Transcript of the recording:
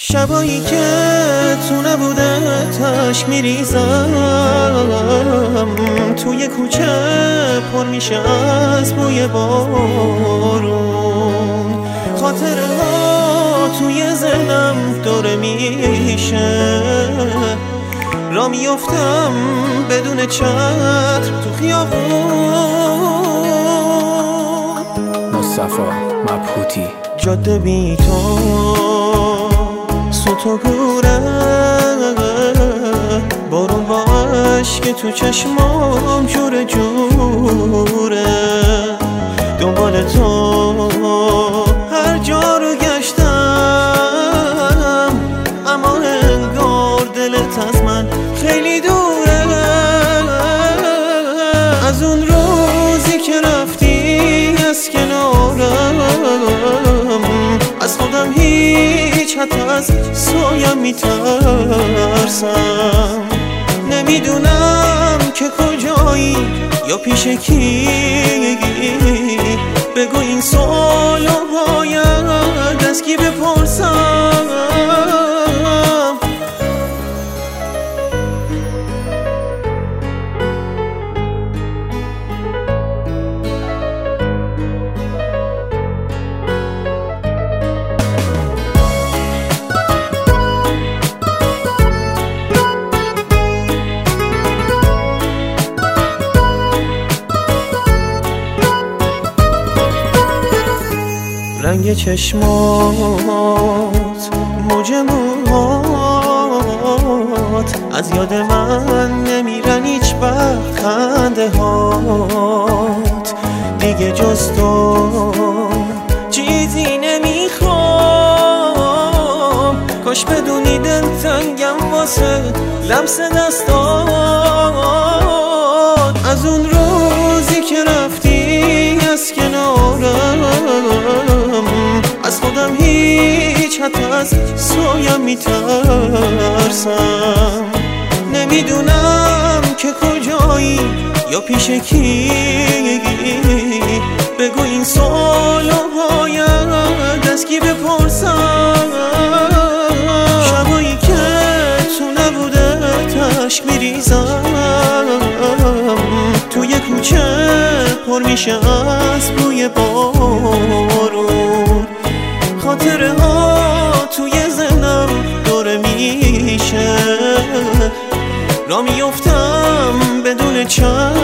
شبایی که تو نبوده اشک میریزم، توی کوچه پر میشه از بوی بارون. خاطره ها توی ذهنم دوره میشه، را میافتم بدون چتر تو خیابون. مصطفی مبهوتی. جاده بی تو سوت و گوره، بارون با عشق تو چشمام جوره جوره. دنبال تو هر جا رو گشتم، اما انگار دلت از من خیلی دوره. از اون روزی که رفتی از کنارم، از خودم هیچ حتی از سایم میترسم. نمیدونم که کجایی یا پیش کی، بگو این سوالو باید از کی بپرسم. رنگ چشمات، موج موهات، از یاد من نمیرن هیچ وقت خنده هات. دیگه جز تو چیزی نمیخوام، کاش بدونی دلتنگم واسه لمس دستات. از اون روزی که رفتی از کنارم، از خودم هیچ حتی از سایم میترسم. نمیدونم که کجایی یا پیش کی، بگو این سوالو باید از کی بپرسم. شبایی که تو نبوده اشک میریزم، توی کوچه پر میشه از بوی بارون. خاطره ها توی ذهنم دوره میشه، را میافتم بدون چتر